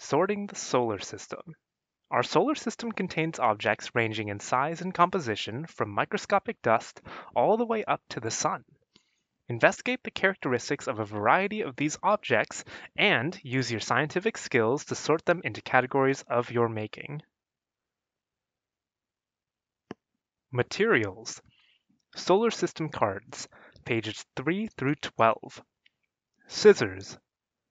Sorting the solar system. Our solar system contains objects ranging in size and composition from microscopic dust all the way up to the sun. Investigate the characteristics of a variety of these objects and use your scientific skills to sort them into categories of your making. Materials. Solar system cards, pages 3 through 12. Scissors.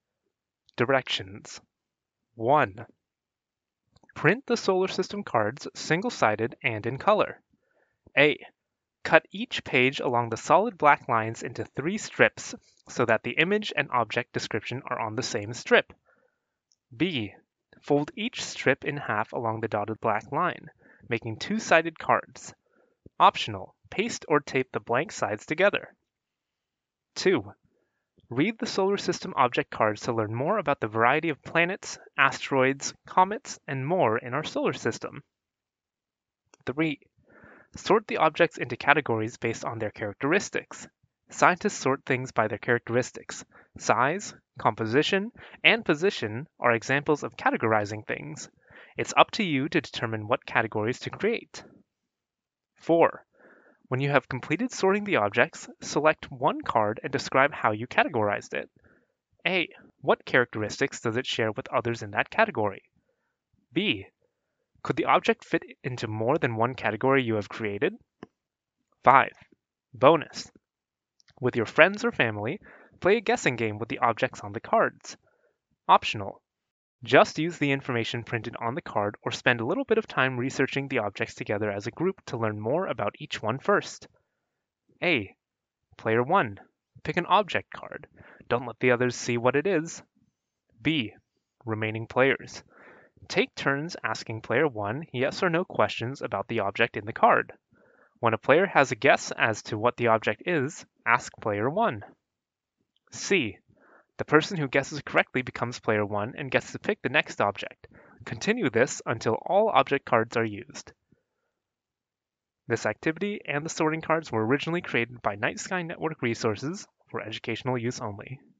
Directions. 1. Print the solar system cards single-sided and in color. A. Cut each page along the solid black lines into 3 strips so that the image and object description are on the same strip. B. Fold each strip in half along the dotted black line, making 2-sided cards. Optional, paste or tape the blank sides together. 2. Read the solar system object cards to learn more about the variety of planets, asteroids, comets, and more in our solar system. 3. Sort the objects into categories based on their characteristics. Scientists sort things by their characteristics. Size, composition, and position are examples of categorizing things. It's up to you to determine what categories to create. 4. When you have completed sorting the objects, select one card and describe how you categorized it. A. What characteristics does it share with others in that category? B. Could the object fit into more than one category you have created? 5. Bonus. With your friends or family, play a guessing game with the objects on the cards. Optional. Just use the information printed on the card or spend a little bit of time researching the objects together as a group to learn more about each one first. A. Player 1. Pick an object card. Don't let the others see what it is. B. Remaining players. Take turns asking player 1 yes or no questions about the object in the card. When a player has a guess as to what the object is, ask player 1. C. The person who guesses correctly becomes player 1 and gets to pick the next object. Continue this until all object cards are used. This activity and the sorting cards were originally created by Night Sky Network Resources for educational use only.